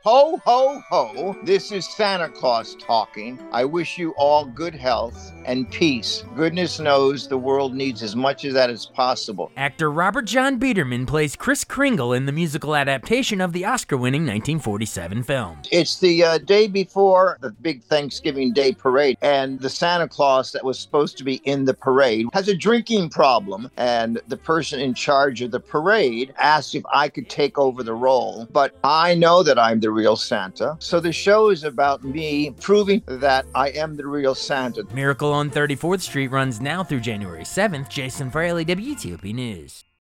Ho, ho, ho. This is Santa Claus talking. I wish you all good health and peace. Goodness knows the world needs as much of that as possible. Actor Robert John Biederman plays Kris Kringle in the musical adaptation of the Oscar-winning 1947 film. It's the day before the big Thanksgiving Day parade, and the Santa Claus that was supposed to be in the parade has a drinking problem, and the person in charge of the parade asked if I could take over the role, but I know that I'm the real Santa, so the show is about me proving that I am the real Santa. Miracle on 34th Street runs now through January 7th. Jason Fraley, WTOP News.